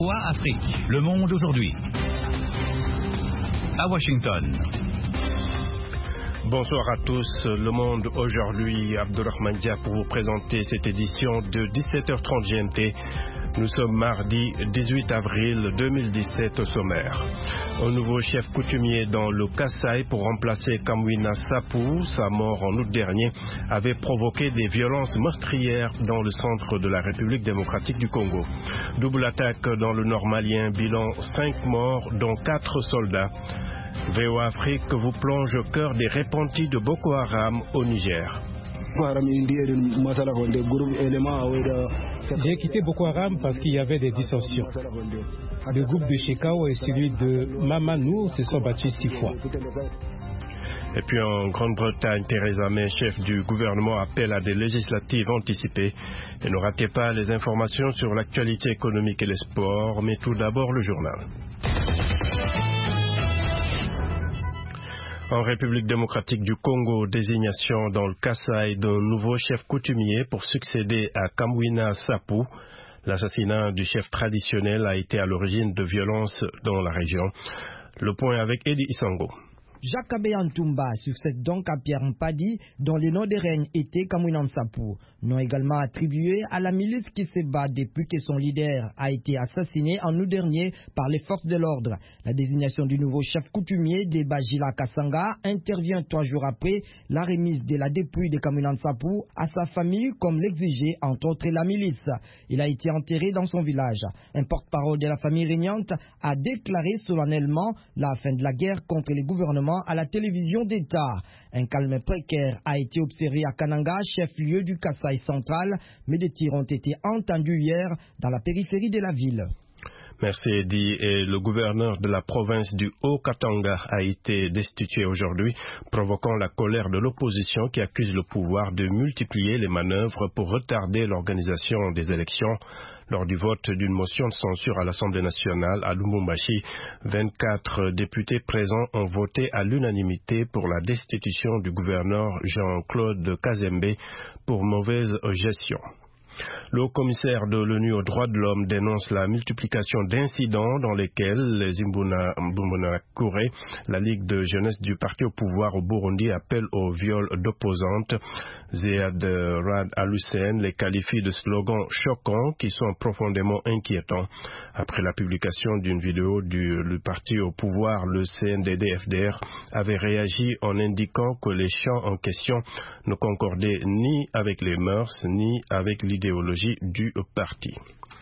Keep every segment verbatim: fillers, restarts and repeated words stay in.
Afrique, le monde aujourd'hui. À Washington. Bonsoir à tous, le monde aujourd'hui, Abdurrahman Dia pour vous présenter cette édition de dix-sept heures trente G M T. Nous sommes mardi dix-huit avril deux mille dix-sept au sommaire. Un nouveau chef coutumier dans le Kasaï pour remplacer Kamwina Sapou, sa mort en août dernier, avait provoqué des violences meurtrières dans le centre de la République démocratique du Congo. Double attaque dans le nord malien, bilan cinq morts dont quatre soldats. V O A Afrique vous plonge au cœur des repentis de Boko Haram au Niger. J'ai quitté Boko Haram parce qu'il y avait des dissensions. Le groupe de Shekau et celui de Mamanou se sont battus six fois. Et puis en Grande-Bretagne, Theresa May, chef du gouvernement, appelle à des législatives anticipées. Et ne ratez pas les informations sur l'actualité économique et les sports, mais tout d'abord le journal. En République démocratique du Congo, désignation dans le Kasaï d'un nouveau chef coutumier pour succéder à Kamwina Sapou. L'assassinat du chef traditionnel a été à l'origine de violences dans la région. Le point avec Eddie Isango. Jacques Abeyantumba succède donc à Pierre Mpadi, dont le nom de règne était Kamwina Sapou, nom également attribué à la milice qui se bat depuis que son leader a été assassiné en août dernier par les forces de l'ordre. La désignation du nouveau chef coutumier de Bajila Kasanga intervient trois jours après la remise de la dépouille de Kamwina Sapou à sa famille, comme l'exigeait entre autres la milice. Il a été enterré dans son village. Un porte-parole de la famille régnante a déclaré solennellement la fin de la guerre contre le gouvernement à la télévision d'État. Un calme précaire a été observé à Kananga, chef-lieu du Kasaï central, mais des tirs ont été entendus hier dans la périphérie de la ville. Merci Eddie. Et le gouverneur de la province du Haut-Katanga a été destitué aujourd'hui, provoquant la colère de l'opposition qui accuse le pouvoir de multiplier les manœuvres pour retarder l'organisation des élections. Lors du vote d'une motion de censure à l'Assemblée nationale à Lubumbashi, vingt-quatre députés présents ont voté à l'unanimité pour la destitution du gouverneur Jean-Claude Kazembe pour mauvaise gestion. Le haut-commissaire de l'ONU aux droits de l'homme dénonce la multiplication d'incidents dans lesquels les Imbonerakure, la Ligue de jeunesse du parti au pouvoir au Burundi, appelle au viol d'opposantes. Zéad Rad Al-Hussein les qualifie de slogans choquants qui sont profondément inquiétants. Après la publication d'une vidéo du, du parti au pouvoir, le C N D D F D R avait réagi en indiquant que les chants en question ne concordaient ni avec les mœurs ni avec l'idéologie du parti.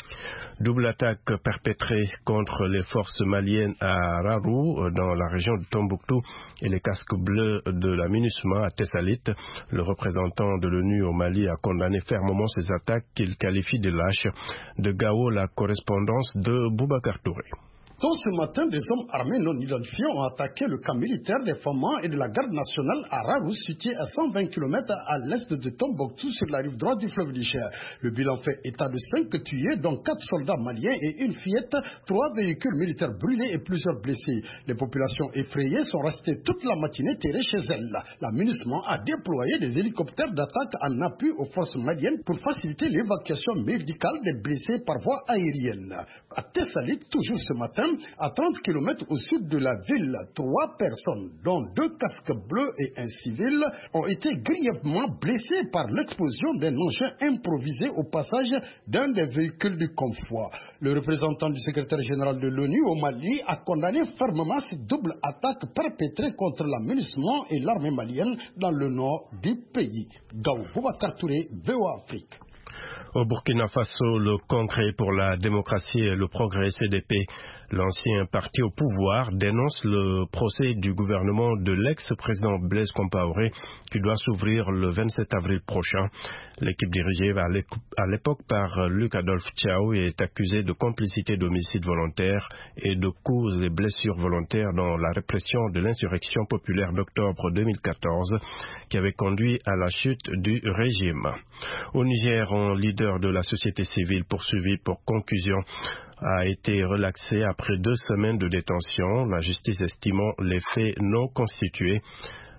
Double attaque perpétrée contre les forces maliennes à Rarou, dans la région de Tombouctou, et les casques bleus de la MINUSMA à Tessalit. Le représentant de l'ONU au Mali a condamné fermement ces attaques qu'il qualifie de lâches. De Gao, la correspondance de Boubacar Touré. Tôt ce matin, des hommes armés non identifiés ont attaqué le camp militaire des Famans et de la garde nationale à Rarou, situé à cent vingt kilomètres à l'est de Tombouctou, sur la rive droite du fleuve Niger. Le bilan fait état de cinq tués, dont quatre soldats maliens et une fillette, trois véhicules militaires brûlés et plusieurs blessés. Les populations effrayées sont restées toute la matinée terrées chez elles. La MINUSMA a déployé des hélicoptères d'attaque en appui aux forces maliennes pour faciliter l'évacuation médicale des blessés par voie aérienne. À Tessalit, toujours ce matin, à trente kilomètres au sud de la ville, trois personnes, dont deux casques bleus et un civil, ont été grièvement blessées par l'explosion d'un engin improvisé au passage d'un des véhicules du convoi. Le représentant du secrétaire général de l'ONU au Mali a condamné fermement cette double attaque perpétrée contre la MINUSMA et l'armée malienne dans le nord du pays. Gao Boubacar Touré, V O A Afrique. Au Burkina Faso, le Congrès pour la démocratie et le progrès C D P, l'ancien parti au pouvoir, dénonce le procès du gouvernement de l'ex-président Blaise Compaoré qui doit s'ouvrir le vingt-sept avril prochain. L'équipe dirigée à l'époque par Luc Adolphe Tchao est accusée de complicité d'homicide volontaire et de coups et blessures volontaires dans la répression de l'insurrection populaire d'octobre deux mille quatorze qui avait conduit à la chute du régime. Au Niger, un leader de la société civile poursuivi pour concussion a été relaxé après deux semaines de détention, la justice estimant les faits non constitués.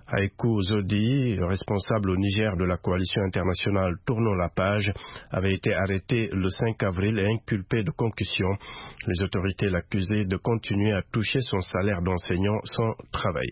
Haikou Zodi, responsable au Niger de la coalition internationale Tournons la page, avait été arrêté le cinq avril et inculpé de concussion. Les autorités l'accusaient de continuer à toucher son salaire d'enseignant sans travail.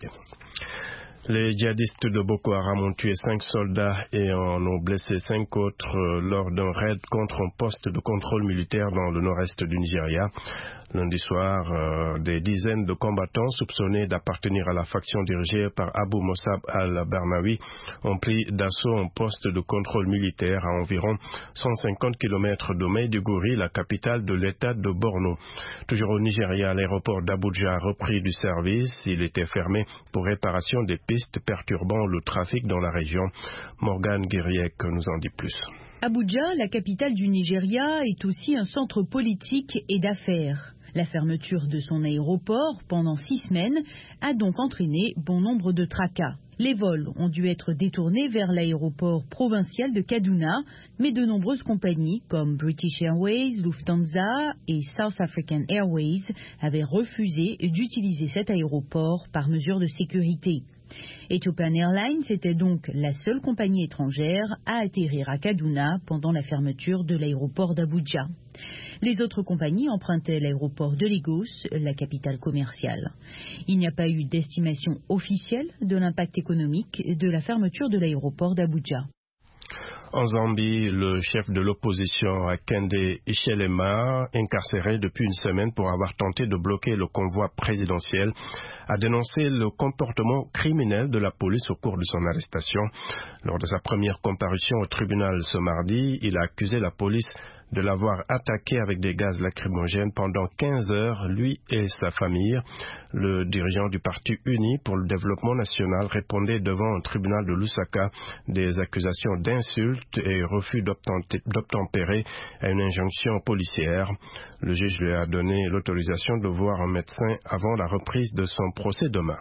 Les djihadistes de Boko Haram ont tué cinq soldats et en ont blessé cinq autres lors d'un raid contre un poste de contrôle militaire dans le nord-est du Nigeria. Lundi soir, euh, des dizaines de combattants soupçonnés d'appartenir à la faction dirigée par Abu Mossab al-Barnawi ont pris d'assaut un poste de contrôle militaire à environ cent cinquante kilomètres de Maiduguri, la capitale de l'État de Borno. Toujours au Nigeria, l'aéroport d'Abuja a repris du service. Il était fermé pour réparation des pistes perturbant le trafic dans la région. Morgane Guiriec nous en dit plus. Abuja, la capitale du Nigeria, est aussi un centre politique et d'affaires. La fermeture de son aéroport pendant six semaines a donc entraîné bon nombre de tracas. Les vols ont dû être détournés vers l'aéroport provincial de Kaduna, mais de nombreuses compagnies comme British Airways, Lufthansa et South African Airways avaient refusé d'utiliser cet aéroport par mesure de sécurité. Ethiopian Airlines était donc la seule compagnie étrangère à atterrir à Kaduna pendant la fermeture de l'aéroport d'Abuja. Les autres compagnies empruntaient l'aéroport de Lagos, la capitale commerciale. Il n'y a pas eu d'estimation officielle de l'impact économique de la fermeture de l'aéroport d'Abuja. En Zambie, le chef de l'opposition Hakainde Hichilema, incarcéré depuis une semaine pour avoir tenté de bloquer le convoi présidentiel, a dénoncé le comportement criminel de la police au cours de son arrestation. Lors de sa première comparution au tribunal ce mardi, il a accusé la police de l'avoir attaqué avec des gaz lacrymogènes pendant quinze heures, lui et sa famille. Le dirigeant du Parti uni pour le développement national répondait devant un tribunal de Lusaka des accusations d'insultes et refus d'obtempérer à une injonction policière. Le juge lui a donné l'autorisation de voir un médecin avant la reprise de son procès demain.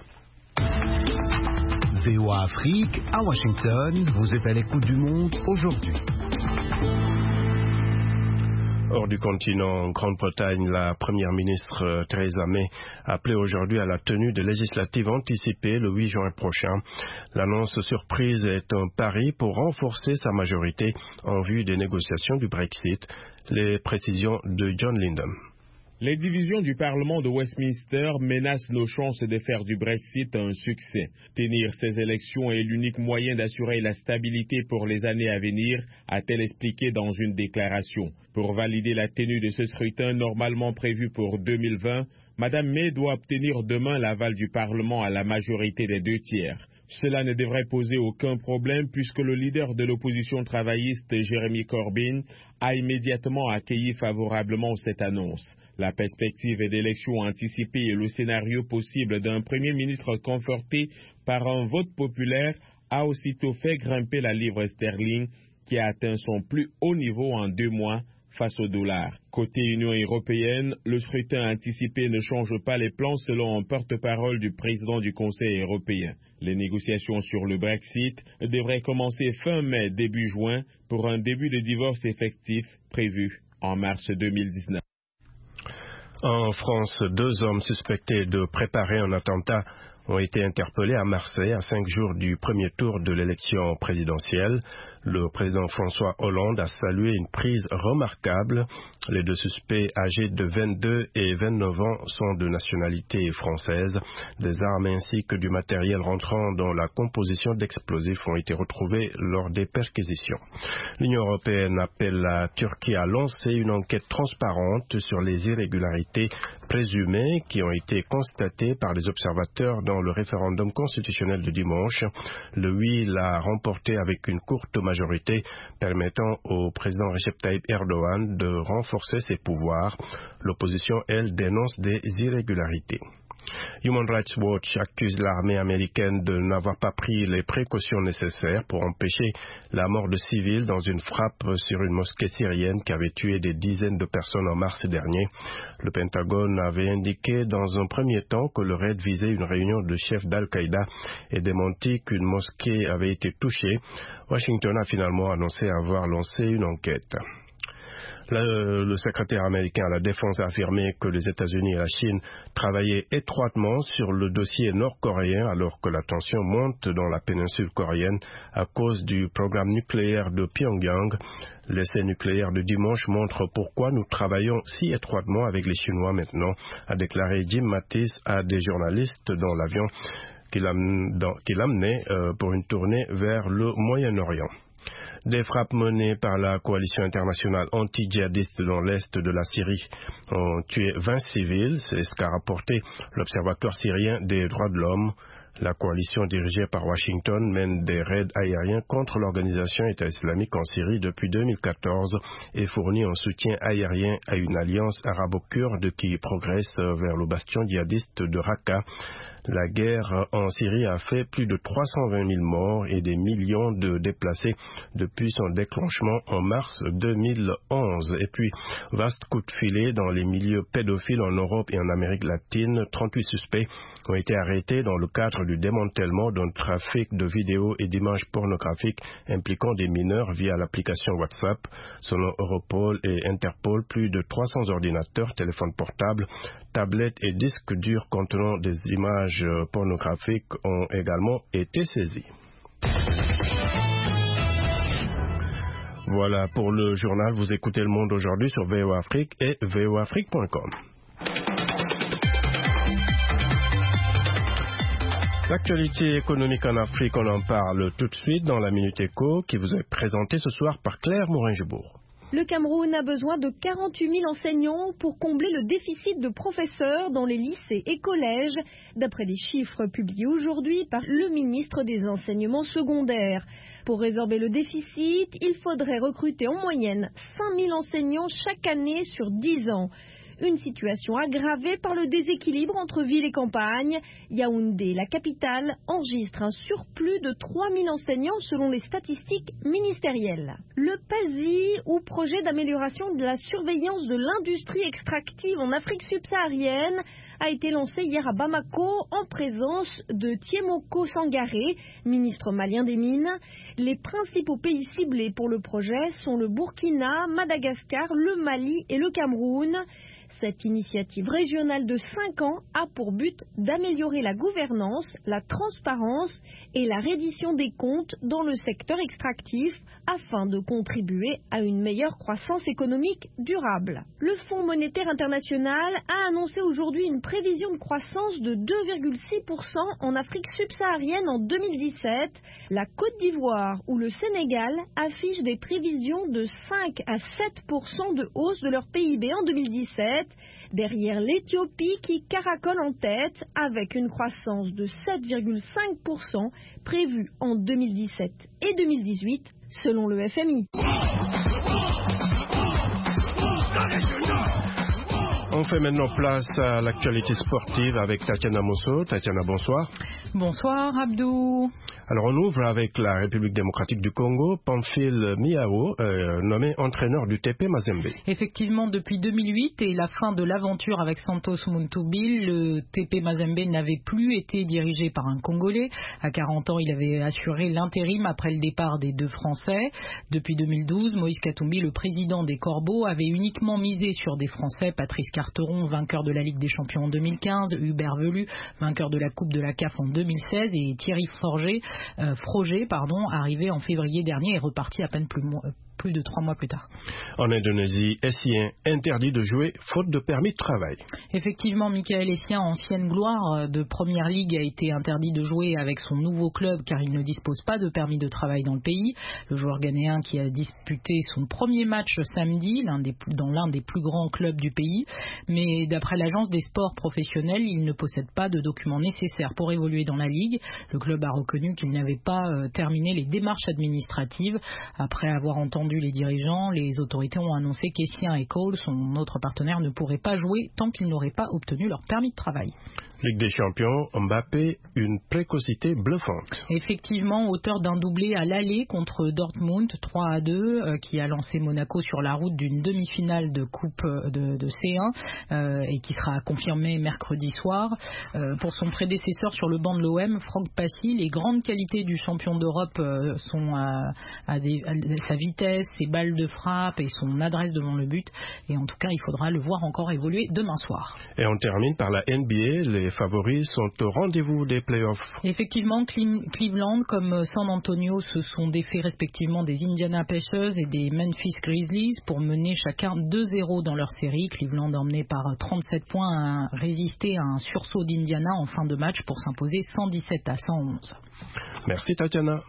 V O A Afrique, à Washington, vous êtes à l'écoute du monde aujourd'hui. Hors du continent, en Grande-Bretagne, la première ministre Theresa May a appelé aujourd'hui à la tenue de législatives anticipées le huit juin prochain. L'annonce surprise est un pari pour renforcer sa majorité en vue des négociations du Brexit. Les précisions de John Lyndon. Les divisions du Parlement de Westminster menacent nos chances de faire du Brexit un succès. Tenir ces élections est l'unique moyen d'assurer la stabilité pour les années à venir, a-t-elle expliqué dans une déclaration. Pour valider la tenue de ce scrutin normalement prévu pour deux mille vingt, Mme May doit obtenir demain l'aval du Parlement à la majorité des deux tiers. Cela ne devrait poser aucun problème puisque le leader de l'opposition travailliste, Jeremy Corbyn, a immédiatement accueilli favorablement cette annonce. La perspective d'élections anticipées et le scénario possible d'un Premier ministre conforté par un vote populaire a aussitôt fait grimper la livre sterling qui a atteint son plus haut niveau en deux mois face au dollar. Côté Union européenne, le scrutin anticipé ne change pas les plans selon un porte-parole du président du Conseil européen. Les négociations sur le Brexit devraient commencer fin mai, début juin, pour un début de divorce effectif prévu en mars deux mille dix-neuf. En France, deux hommes suspectés de préparer un attentat ont été interpellés à Marseille à cinq jours du premier tour de l'élection présidentielle. Le président François Hollande a salué une prise remarquable. Les deux suspects âgés de vingt-deux et vingt-neuf ans sont de nationalité française. Des armes ainsi que du matériel rentrant dans la composition d'explosifs ont été retrouvés lors des perquisitions. L'Union européenne appelle la Turquie à lancer une enquête transparente sur les irrégularités présumées qui ont été constatées par les observateurs dans le référendum constitutionnel de dimanche. Le oui l'a remporté avec une courte majorité permettant au président Recep Tayyip Erdogan de renforcer ses pouvoirs. L'opposition, elle, dénonce des irrégularités. Human Rights Watch accuse l'armée américaine de n'avoir pas pris les précautions nécessaires pour empêcher la mort de civils dans une frappe sur une mosquée syrienne qui avait tué des dizaines de personnes en mars dernier. Le Pentagone avait indiqué dans un premier temps que le raid visait une réunion de chefs d'Al-Qaïda et démenti qu'une mosquée avait été touchée. Washington a finalement annoncé avoir lancé une enquête. Le, le secrétaire américain à la Défense a affirmé que les États-Unis et la Chine travaillaient étroitement sur le dossier nord-coréen alors que la tension monte dans la péninsule coréenne à cause du programme nucléaire de Pyongyang. L'essai nucléaire de dimanche montre pourquoi nous travaillons si étroitement avec les Chinois maintenant, a déclaré Jim Mattis à des journalistes dans l'avion qu'il amenait euh, pour une tournée vers le Moyen-Orient. Des frappes menées par la coalition internationale anti-djihadiste dans l'est de la Syrie ont tué vingt civils, c'est ce qu'a rapporté l'Observatoire syrien des droits de l'homme. La coalition dirigée par Washington mène des raids aériens contre l'organisation État islamique en Syrie depuis deux mille quatorze et fournit un soutien aérien à une alliance arabo-kurde qui progresse vers le bastion djihadiste de Raqqa. La guerre en Syrie a fait plus de trois cent vingt mille morts et des millions de déplacés depuis son déclenchement en mars deux mille onze. Et puis, vaste coup de filet dans les milieux pédophiles en Europe et en Amérique latine. trente-huit suspects ont été arrêtés dans le cadre du démantèlement d'un trafic de vidéos et d'images pornographiques impliquant des mineurs via l'application WhatsApp. Selon Europol et Interpol, plus de trois cents ordinateurs, téléphones portables, tablettes et disques durs contenant des images pornographiques ont également été saisis. Voilà pour le journal. Vous écoutez Le Monde aujourd'hui sur V O A Afrique et V O A Afrique point com. L'actualité économique en Afrique, on en parle tout de suite dans la Minute Éco qui vous est présentée ce soir par Claire Morin-Gebourg. Le Cameroun a besoin de quarante-huit mille enseignants pour combler le déficit de professeurs dans les lycées et collèges, d'après des chiffres publiés aujourd'hui par le ministre des Enseignements secondaires. Pour résorber le déficit, il faudrait recruter en moyenne cinq mille enseignants chaque année sur dix ans. Une situation aggravée par le déséquilibre entre ville et campagne. Yaoundé, la capitale, enregistre un surplus de trois mille enseignants selon les statistiques ministérielles. Le P A S I, ou projet d'amélioration de la surveillance de l'industrie extractive en Afrique subsaharienne, a été lancé hier à Bamako en présence de Thiemoko Sangaré, ministre malien des Mines. Les principaux pays ciblés pour le projet sont le Burkina, Madagascar, le Mali et le Cameroun. Cette initiative régionale de cinq ans a pour but d'améliorer la gouvernance, la transparence et la reddition des comptes dans le secteur extractif afin de contribuer à une meilleure croissance économique durable. Le Fonds monétaire international a annoncé aujourd'hui une prévision de croissance de deux virgule six pour cent en Afrique subsaharienne en deux mille dix-sept. La Côte d'Ivoire ou le Sénégal affichent des prévisions de cinq à sept pour cent de hausse de leur P I B en deux mille dix-sept. Derrière l'Éthiopie qui caracole en tête avec une croissance de sept virgule cinq pour cent prévue en deux mille dix-sept et deux mille dix-huit selon le F M I. On fait maintenant place à l'actualité sportive avec Tatiana Mosso. Tatiana, bonsoir. Bonsoir Abdou. Alors on ouvre avec la République démocratique du Congo, Pamphile Miao, euh, nommé entraîneur du T P Mazembe. Effectivement, depuis deux mille huit et la fin de l'aventure avec Santos Muntoubil, le T P Mazembe n'avait plus été dirigé par un Congolais. À quarante ans, il avait assuré l'intérim après le départ des deux Français. Depuis deux mille douze, Moïse Katumbi, le président des Corbeaux, avait uniquement misé sur des Français, Patrice Carteron, vainqueur de la Ligue des Champions en deux mille quinze, Hubert Velu, vainqueur de la Coupe de la C A F en deux mille seize, et Thierry Forger, euh, Froger, pardon, arrivé en février dernier et reparti à peine plus, plus de trois mois plus tard. En Indonésie, Essien interdit de jouer faute de permis de travail. Effectivement, Michael Essien, ancienne gloire de Première Ligue, a été interdit de jouer avec son nouveau club car il ne dispose pas de permis de travail dans le pays. Le joueur ghanéen qui a disputé son premier match samedi l'un des, dans l'un des plus grands clubs du pays. Mais d'après l'agence des sports professionnels, il ne possède pas de documents nécessaires pour évoluer dans la Ligue. Le club a reconnu qu'il n'avait pas euh, terminé les démarches administratives. Après avoir entendu les dirigeants, les autorités ont annoncé qu'Essien et Cole, son autre partenaire, ne pourraient pas jouer tant qu'ils n'auraient pas obtenu leur permis de travail. Ligue des Champions, Mbappé, une précocité bluffante. Effectivement, auteur d'un doublé à l'aller contre Dortmund, trois à deux, euh, qui a lancé Monaco sur la route d'une demi-finale de Coupe de, de C un euh, et qui sera confirmée mercredi soir. Euh, pour son prédécesseur sur le banc de l'O M, Franck Passy, les grandes qualités du champion d'Europe euh, sont à, à, des, à sa vitesse, ses balles de frappe et son adresse devant le but. Et en tout cas, il faudra le voir encore évoluer demain soir. Et on termine par la N B A. Les favoris sont au rendez-vous des playoffs. Effectivement, Cleveland comme San Antonio se sont défaits respectivement des Indiana Pacers et des Memphis Grizzlies pour mener chacun deux zéro dans leur série. Cleveland, emmené par trente-sept points, a résisté à un sursaut d'Indiana en fin de match pour s'imposer cent dix-sept à cent onze. Merci Tatiana.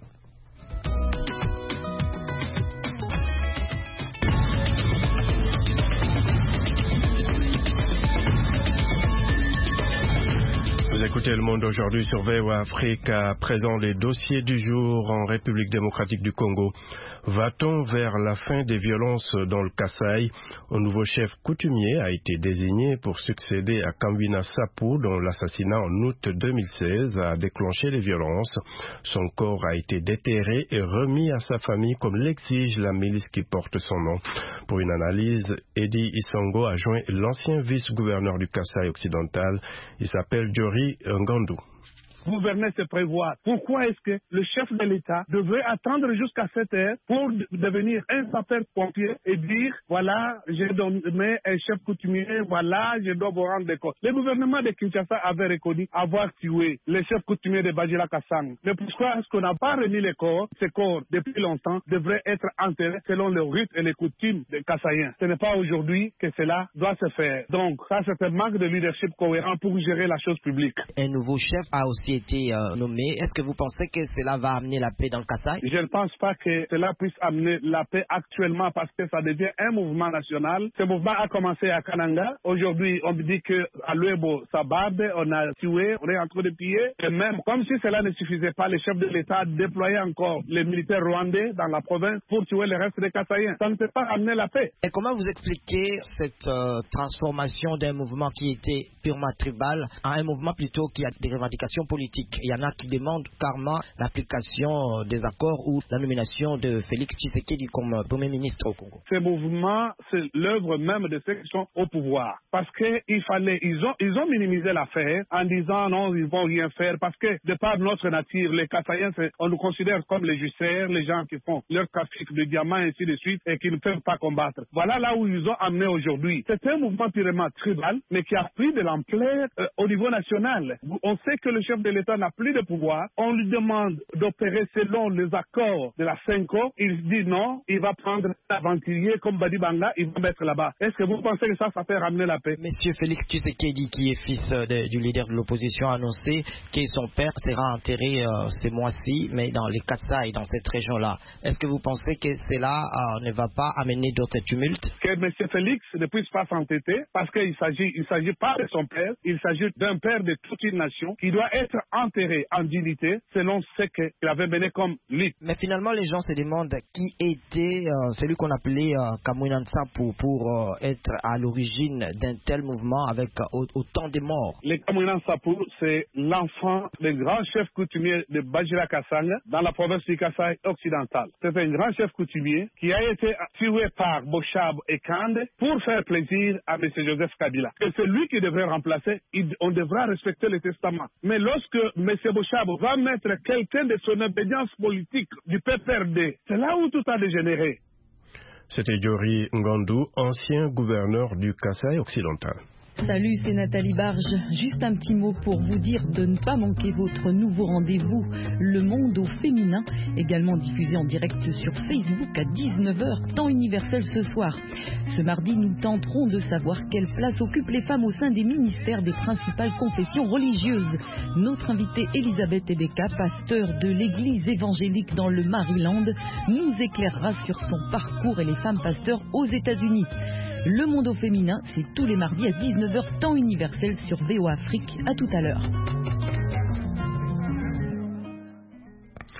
Vous écoutez Le Monde aujourd'hui sur V O A Afrique. À présent, les dossiers du jour en République démocratique du Congo. Va-t-on vers la fin des violences dans le Kasaï? Un nouveau chef coutumier a été désigné pour succéder à Kamwina Sapou, dont l'assassinat en août deux mille seize a déclenché les violences. Son corps a été déterré et remis à sa famille comme l'exige la milice qui porte son nom. Pour une analyse, Eddie Isongo a joint l'ancien vice-gouverneur du Kasaï occidental. Il s'appelle Jory Ngandou. Gouverner, c'est prévoir. Pourquoi est-ce que le chef de l'État devrait attendre jusqu'à cette heure pour devenir un sapeur-pompier et dire, voilà, j'ai nommé un chef coutumier, voilà, je dois vous rendre des comptes. Le gouvernement de Kinshasa avait reconnu avoir tué le chef coutumier de Bajila Kassang. Mais pourquoi est-ce qu'on n'a pas remis les corps? Ces corps, depuis longtemps, devraient être enterrés selon le rite et les coutumes des Kassaïens. Ce n'est pas aujourd'hui que cela doit se faire. Donc, ça, c'est un manque de leadership cohérent pour gérer la chose publique. Un nouveau chef a aussi été euh, nommé. Est-ce que vous pensez que cela va amener la paix dans le Kasaï? Je ne pense pas que cela puisse amener la paix actuellement parce que ça devient un mouvement national. Ce mouvement a commencé à Kananga. Aujourd'hui, on me dit qu'à Luebo, Sabab, on a tué, on est en train de piller. Et même, comme si cela ne suffisait pas, le chef de l'État déployait encore les militaires rwandais dans la province pour tuer le reste des Kasaïens. Ça ne peut pas amener la paix. Et comment vous expliquez cette euh, transformation d'un mouvement qui était purement tribal à un mouvement plutôt qui a des revendications politiques? Il y en a qui demandent carrément l'application des accords ou la nomination de Félix Tshisekedi comme Premier ministre au Congo. Ce mouvement, c'est l'œuvre même de ceux qui sont au pouvoir. Parce qu'il fallait, ils ont, ils ont minimisé l'affaire en disant non, ils vont rien faire. Parce que de par notre nature, les Kassaïens, on nous considère comme les jussaires, les gens qui font leur trafic de diamants et ainsi de suite et qui ne peuvent pas combattre. Voilà là où ils ont amené aujourd'hui. C'est un mouvement purement tribal, mais qui a pris de l'ampleur euh, au niveau national. On sait que le chef de l'État n'a plus de pouvoir. On lui demande d'opérer selon les accords de la Cinco. Il dit non, il va prendre l'aventurier comme Badi Banga, il va mettre là-bas. Est-ce que vous pensez que ça, ça peut ramener la paix? Monsieur Félix Tshisekedi, qui est fils de, du leader de l'opposition, a annoncé que son père sera enterré euh, ces mois-ci, mais dans les Kasaï, dans cette région-là. Est-ce que vous pensez que cela euh, ne va pas amener d'autres tumultes? Que monsieur Félix ne puisse pas s'entêter, parce qu'il s'agit, il s'agit pas de son père, il s'agit d'un père de toute une nation qui doit être enterré en dignité selon ce qu'il avait mené comme lutte. Mais finalement, les gens se demandent qui était euh, celui qu'on appelait euh, Kamwina Sapou pour euh, être à l'origine d'un tel mouvement avec euh, autant de morts. Le Kamwina Sapou, c'est l'enfant des grands chefs coutumiers de Bajila Kassang dans la province du Kasaï occidental. C'est un grand chef coutumier qui a été tué par Bochab et Kande pour faire plaisir à M. Joseph Kabila. Et c'est lui qui devrait remplacer, il, on devra respecter le testament. Mais lorsque M. Bochab va mettre quelqu'un de son obédience politique du P P R D, c'est là où tout a dégénéré. C'était Jory Ngandou, ancien gouverneur du Kasaï occidental. Salut, c'est Nathalie Barge. Juste un petit mot pour vous dire de ne pas manquer votre nouveau rendez-vous, Le Monde au féminin, également diffusé en direct sur Facebook à dix-neuf heures, temps universel ce soir. Ce mardi, nous tenterons de savoir quelle place occupent les femmes au sein des ministères des principales confessions religieuses. Notre invitée Elisabeth Ebeka, pasteur de l'église évangélique dans le Maryland, nous éclairera sur son parcours et les femmes pasteurs aux États-Unis. Le Monde au féminin, c'est tous les mardis à dix-neuf heures, temps universel sur V O A Afrique. À tout à l'heure.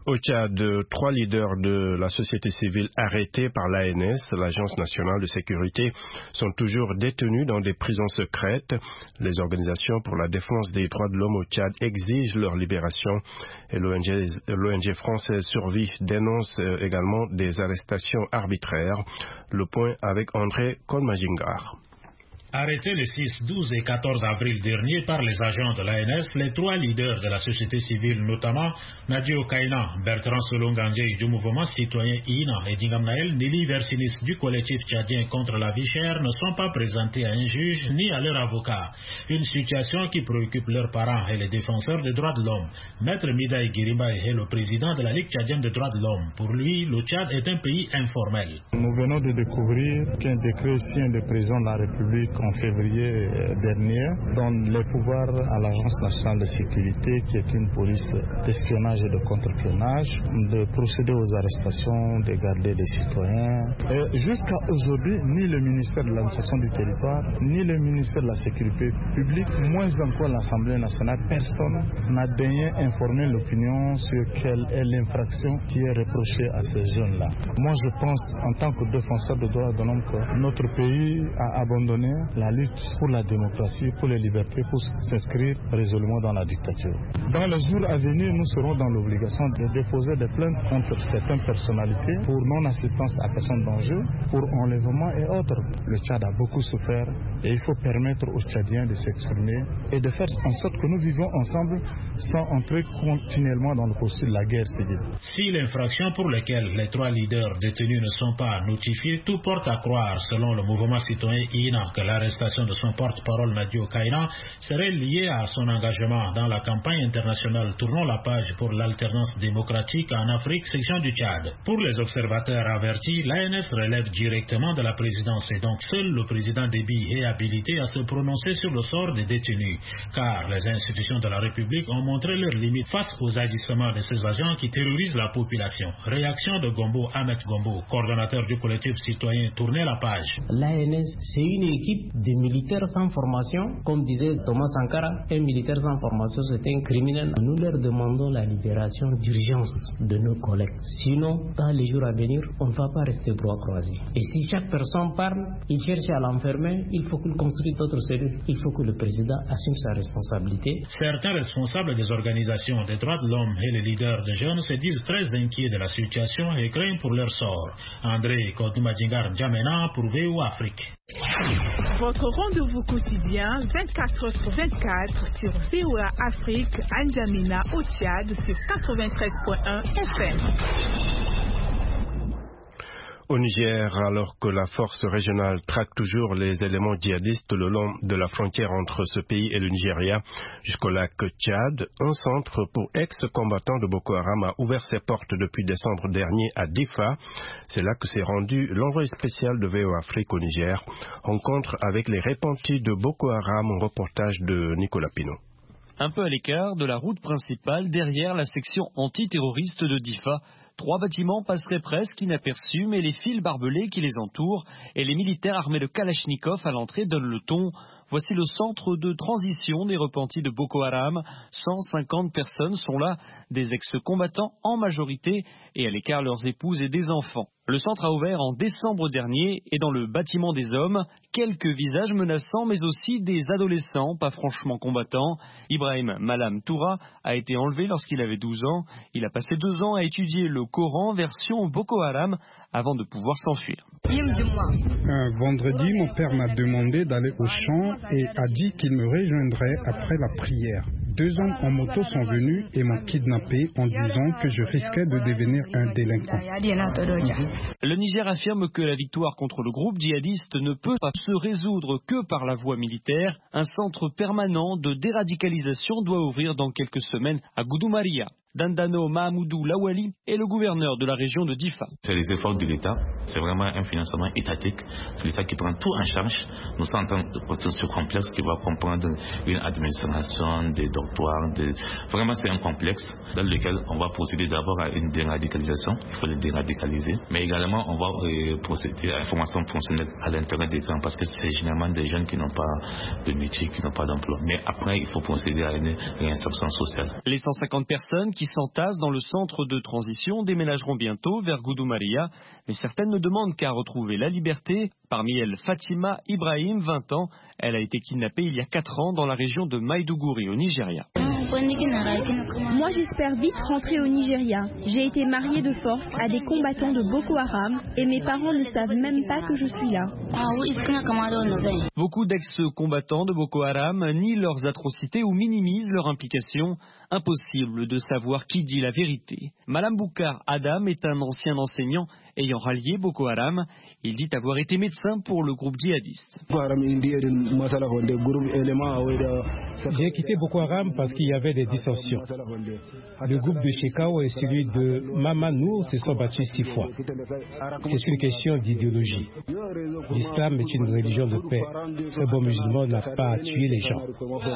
Au Tchad, trois leaders de la société civile arrêtés par l'A N S, l'Agence nationale de sécurité, sont toujours détenus dans des prisons secrètes. Les organisations pour la défense des droits de l'homme au Tchad exigent leur libération et l'O N G, l'O N G française Survie dénonce également des arrestations arbitraires. Le point avec André Kolmajingar. Arrêtés les six, douze et quatorze avril dernier par les agents de l'A N S, les trois leaders de la société civile, notamment Nadio Kaina, Bertrand Solongandje du mouvement citoyen I N A et Dingam Naël, Nili Versinis du collectif tchadien contre la vie chère, ne sont pas présentés à un juge ni à leur avocat. Une situation qui préoccupe leurs parents et les défenseurs des droits de l'homme. Maître Midaï Guirimbay est le président de la Ligue tchadienne des droits de l'homme. Pour lui, le Tchad est un pays informel. Nous venons de découvrir qu'un décret signe de président de la République en février dernier donne les pouvoirs à l'Agence nationale de sécurité, qui est une police d'espionnage et de contre-espionnage, de procéder aux arrestations, de garder les citoyens. Et jusqu'à aujourd'hui, ni le ministère de l'administration du territoire, ni le ministère de la sécurité publique, moins encore l'Assemblée nationale, personne n'a daigné informer l'opinion sur quelle est l'infraction qui est reprochée à ces jeunes-là. Moi, je pense, en tant que défenseur des droits de l'homme, que notre pays a abandonné la lutte pour la démocratie, pour les libertés, pour s'inscrire résolument dans la dictature. Dans les jours à venir, nous serons dans l'obligation de déposer des plaintes contre certaines personnalités pour non-assistance à personne en danger, pour enlèvement et autres. Le Tchad a beaucoup souffert et il faut permettre aux Tchadiens de s'exprimer et de faire en sorte que nous vivons ensemble sans entrer continuellement dans le processus de la guerre civile. Si l'infraction pour laquelle les trois leaders détenus ne sont pas notifiés, tout porte à croire, selon le mouvement citoyen I N A, que l'arrestation de son porte-parole Nadio Kaina serait liée à son engagement dans la campagne internationale Tournons la page pour l'alternance démocratique en Afrique, section du Tchad. Pour les observateurs avertis, l'A N S relève directement de la présidence et donc seul le président Déby est habilité à se prononcer sur le sort des détenus, car les institutions de la République ont montré leurs limites face aux agissements de ces agents qui terrorisent la population. Réaction de Gombo Ahmed Gombo, coordonnateur du collectif citoyen Tourner la page. L'A N S, c'est une équipe de militaires sans formation. Comme disait Thomas Sankara, un militaire sans formation, c'est un criminel. Nous leur demandons la libération d'urgence de nos collègues. Sinon, dans les jours à venir, on ne va pas rester bras croisés. Et si chaque personne parle, il cherche à l'enfermer, il faut qu'il construise d'autres cellules. Il faut que le président assume sa responsabilité. Certains responsables des organisations des droits de l'homme et les leaders des jeunes se disent très inquiets de la situation et craignent pour leur sort. André Kodoumadingar Djamena pour V O Afrique. Votre rendez-vous quotidien vingt-quatre heures sur vingt-quatre sur V O A Afrique, N'Djamena au Tchad sur quatre-vingt-treize point un F M. Au Niger, alors que la force régionale traque toujours les éléments djihadistes le long de la frontière entre ce pays et le Nigeria jusqu'au lac Tchad, un centre pour ex-combattants de Boko Haram a ouvert ses portes depuis décembre dernier à Difa. C'est là que s'est rendu l'envoyé spécial de V O Afrique au Niger. Rencontre avec les repentis de Boko Haram, un reportage de Nicolas Pinault. Un peu à l'écart de la route principale, derrière la section antiterroriste de Difa, trois bâtiments passeraient presque inaperçus, mais les fils barbelés qui les entourent et les militaires armés de Kalachnikov à l'entrée donnent le ton. Voici le centre de transition des repentis de Boko Haram. cent cinquante personnes sont là, des ex-combattants en majorité, et à l'écart leurs épouses et des enfants. Le centre a ouvert en décembre dernier et dans le bâtiment des hommes, quelques visages menaçants mais aussi des adolescents pas franchement combattants. Ibrahim Malam Toura a été enlevé lorsqu'il avait douze ans. Il a passé deux ans à étudier le Coran version Boko Haram avant de pouvoir s'enfuir. Un vendredi, mon père m'a demandé d'aller au champ et a dit qu'il me rejoindrait après la prière. Deux hommes en moto sont venus et m'ont kidnappé en disant que je risquais de devenir un délinquant. Le Niger affirme que la victoire contre le groupe djihadiste ne peut pas se résoudre que par la voie militaire. Un centre permanent de déradicalisation doit ouvrir dans quelques semaines à Goudoumaria. Dandano Mahamoudou Lawali est le gouverneur de la région de Difa. C'est les efforts de l'État, c'est vraiment un financement étatique, c'est l'État qui prend tout en charge. Nous sommes en train de processus complexe qui va comprendre une administration, des dortoirs, des... vraiment c'est un complexe dans lequel on va procéder d'abord à une déradicalisation, il faut les déradicaliser, mais également on va euh, procéder à la formation professionnelle à l'intérieur des camps parce que c'est généralement des jeunes qui n'ont pas de métier, qui n'ont pas d'emploi. Mais après il faut procéder à une réinsertion sociale. Les cent cinquante personnes qui qui s'entassent dans le centre de transition déménageront bientôt vers Gudumariya, mais certaines ne demandent qu'à retrouver la liberté. Parmi elles, Fatima Ibrahim, vingt ans. Elle a été kidnappée il y a quatre ans dans la région de Maiduguri, au Nigeria. Moi, j'espère vite rentrer au Nigeria. J'ai été mariée de force à des combattants de Boko Haram et mes parents ne savent même pas que je suis là. Beaucoup d'ex-combattants de Boko Haram nient leurs atrocités ou minimisent leur implication. Impossible de savoir qui dit la vérité. Malam Boukar Adam est un ancien enseignant ayant rallié Boko Haram. Il dit avoir été médecin pour le groupe djihadiste. J'ai quitté Boko Haram parce qu'il y avait des dissensions. Le groupe de Shekau et celui de Mamanou se sont battus six fois. C'est une question d'idéologie. L'islam est une religion de paix. Ce bon musulman n'a pas à tuer les gens.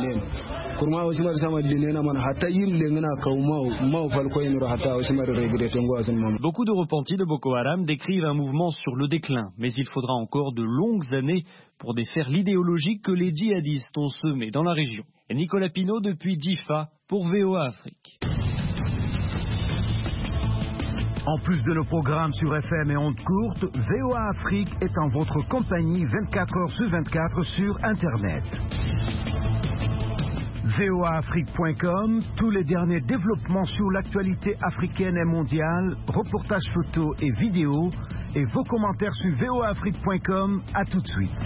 Beaucoup de repentis de Boko Haram décrivent un mouvement sur le déclin, mais il faudra encore de longues années pour défaire l'idéologie que les djihadistes ont semée dans la région. Et Nicolas Pinault depuis Difa pour V O A Afrique. En plus de nos programmes sur F M et ondes courtes, V O A Afrique est en votre compagnie vingt-quatre heures sur vingt-quatre sur Internet. V O A Afrique point com, tous les derniers développements sur l'actualité africaine et mondiale, reportages photos et vidéos, et vos commentaires sur V O A Afrique point com. À tout de suite.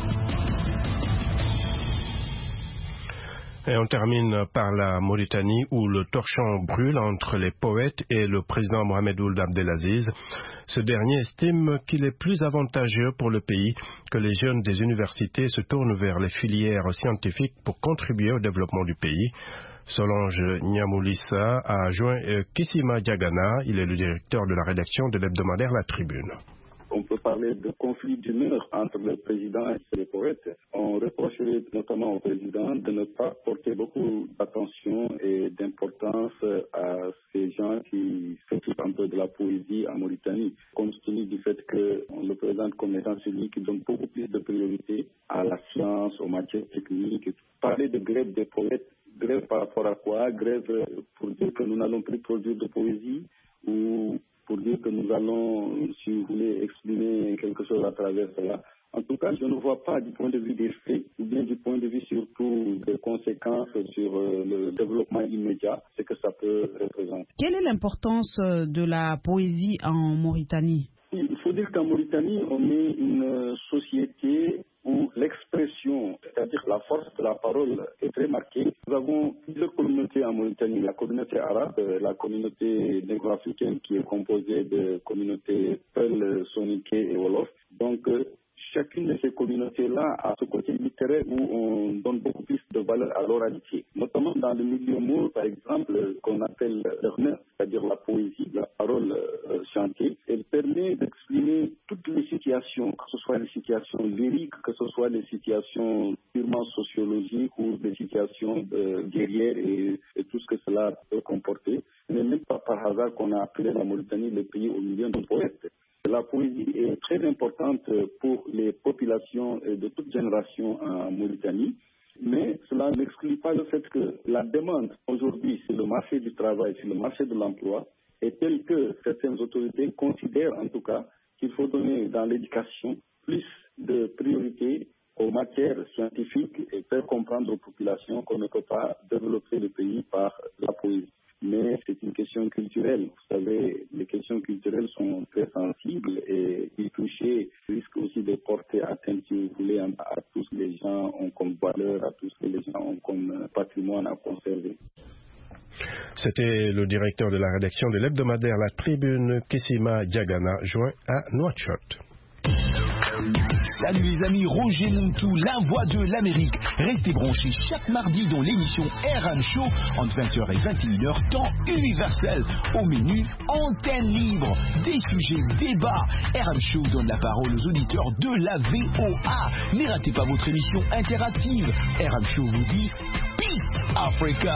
Et on termine par la Mauritanie où le torchon brûle entre les poètes et le président Mohamed Ould Abdelaziz. Ce dernier estime qu'il est plus avantageux pour le pays que les jeunes des universités se tournent vers les filières scientifiques pour contribuer au développement du pays. Solange Niamoulissa a joint Kissima Diagana, il est le directeur de la rédaction de l'hebdomadaire La Tribune. On peut parler de conflit d'humeur entre le président et les poètes. On reprocherait notamment au président de ne pas porter beaucoup d'attention et d'importance à ces gens qui s'occupent un peu de la poésie en Mauritanie, compte tenu du fait qu'on le présente comme étant celui qui donne beaucoup plus de priorité à la science, aux matières techniques. Parler de grève des poètes, grève par rapport à quoi? Grève pour dire que nous n'allons plus produire de poésie ou pour dire que nous allons, si vous voulez, exprimer quelque chose à travers cela. En tout cas, je ne vois pas du point de vue des faits, ou bien du point de vue surtout des conséquences sur euh, le développement immédiat, ce que ça peut représenter. Quelle est l'importance de la poésie en Mauritanie? Il faut dire qu'en Mauritanie, on est une société où l'expression, c'est-à-dire la force de la parole, est très marquée. Nous avons plusieurs communautés en Mauritanie. La communauté arabe, la communauté négro-africaine qui est composée de communautés Peul, Soninké et Wolof. Donc, chacune de ces communautés-là a ce côté littéraire où on donne beaucoup plus de valeur à l'oralité. Notamment dans le milieu mour, par exemple, qu'on appelle l'erner, c'est-à-dire la poésie, la parole euh, chantée. Elle permet d'exprimer toutes les situations, que ce soit des situations lyriques, que ce soit des situations purement sociologiques ou des situations euh, guerrières et, et tout ce que cela peut comporter. Ce n'est même pas par hasard qu'on a appelé la Mauritanie le pays au milieu de poètes. La poésie est très importante pour les populations de toute génération en Mauritanie, mais cela n'exclut pas le fait que la demande aujourd'hui sur le marché du travail, sur le marché de l'emploi, est telle que certaines autorités considèrent en tout cas qu'il faut donner dans l'éducation plus de priorité aux matières scientifiques et faire comprendre aux populations qu'on ne peut pas développer le pays par la poésie. Mais c'est une question culturelle. Vous savez, les questions culturelles sont très sensibles et y toucher risque aussi de porter atteinte, si vous voulez, à, à tout ce que les gens ont comme valeur, à tout ce que les gens ont comme patrimoine à conserver. C'était le directeur de la rédaction de l'hebdomadaire La Tribune, Kissima Diagana, joint à Nouakchott. Salut les amis, Roger Montou, la voix de l'Amérique. Restez branchés chaque mardi dans l'émission R M Show entre vingt heures et vingt et une heures, temps universel. Au menu, antenne libre, des sujets, débats. R M Show donne la parole aux auditeurs de la V O A. Ne ratez pas votre émission interactive. R M Show vous dit Peace Africa.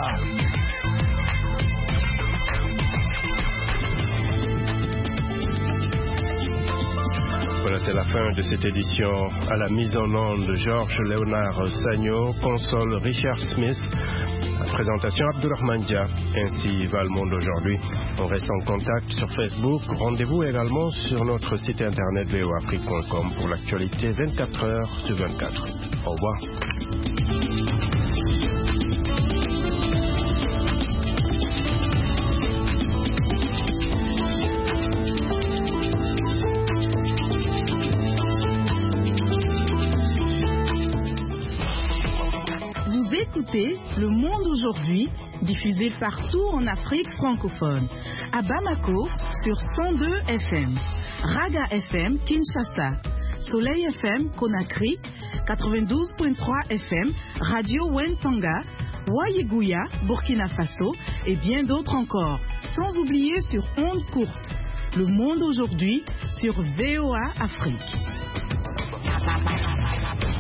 Voilà, c'est la fin de cette édition. À la mise en onde, Georges Léonard Sagno, console Richard Smith. Présentation Abdurrahman Dia. Ainsi va le monde aujourd'hui. On reste en contact sur Facebook. Rendez-vous également sur notre site internet v o afrique point com pour l'actualité vingt-quatre heures sur vingt-quatre. Au revoir. Écoutez Le Monde aujourd'hui, diffusé partout en Afrique francophone. À Bamako, sur cent deux F M. Raga F M, Kinshasa. Soleil F M, Conakry. quatre-vingt-douze virgule trois F M. Radio Wentanga. Wayeguya, Burkina Faso. Et bien d'autres encore. Sans oublier sur ondes courtes. Le Monde aujourd'hui, sur V O A Afrique.